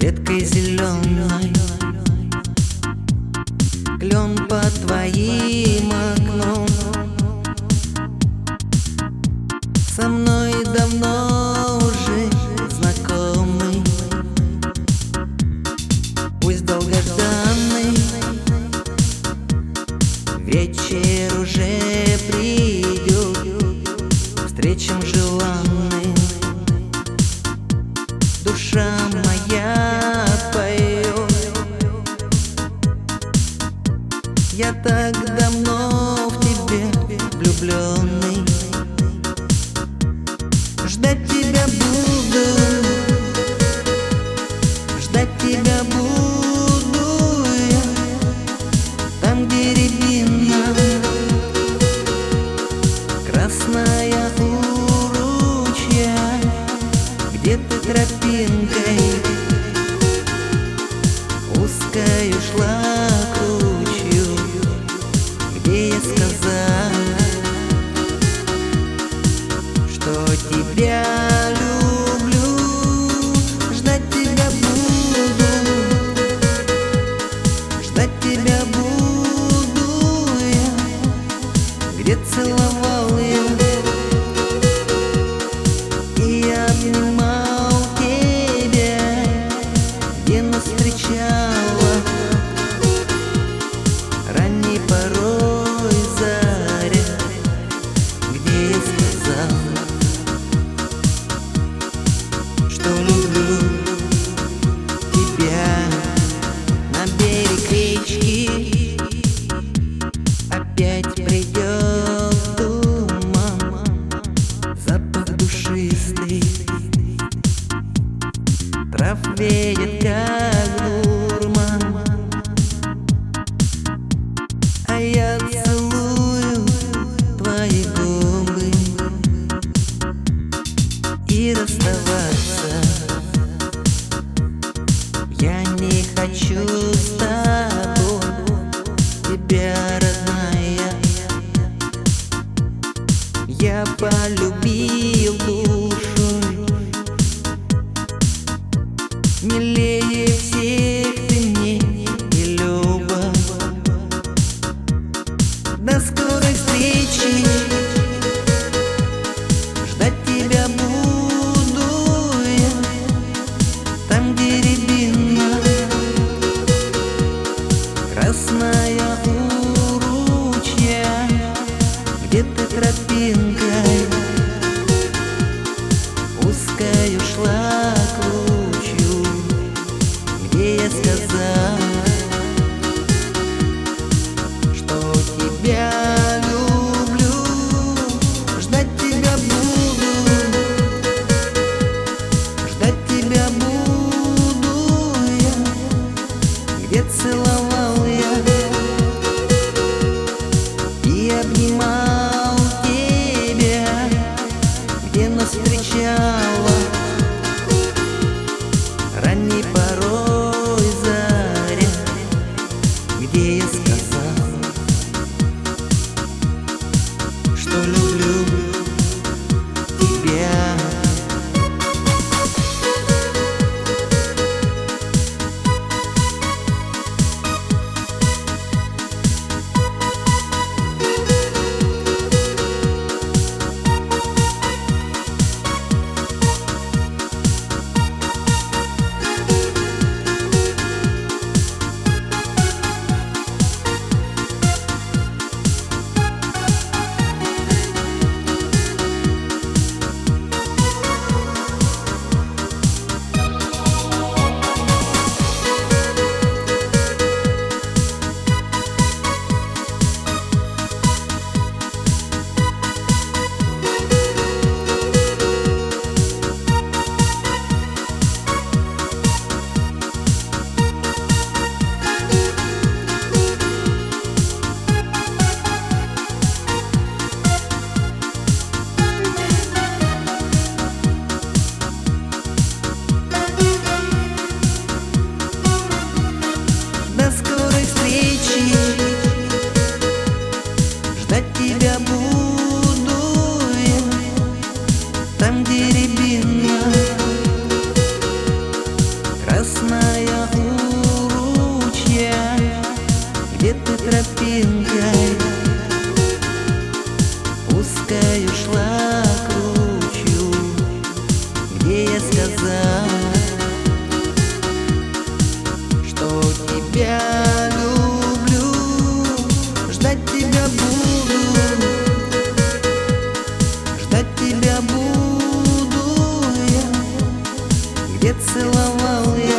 веткой зеленой, клен под твоим окном. Со мной давно уже знакомый, пусть долгожданный вечер уже придет, встречам желанным душа моя поет. Я так давно в тебе влюбленный, ждать тебя буду, ждать тебя буду я, там, где рябина красная у ручья, где ты тропинкой узкой ушла к ручью, где я сказал, что тебя люблю. Ждать тебя буду, ждать тебя буду я, где целовал я и обнимал тебя, где нас встречала ранней порой заря, где я сказал, что люблю тебя. На берег речки опять придет туман, запах душистый, трав веет как дурман, а я целую твои губы и расставаться я не хочу с тобой, тебя, родная, я полюбил душой. Милее всех ты мне и любовь. До скорой встречи, ждать тебя буду я, там, где рябина красная у ручья, где ты тропинкой узкой ушла к ручью, тропинкой узкою шла кручу, где я сказал, что тебя люблю, ждать тебя буду, ждать тебя буду я, где целовал я.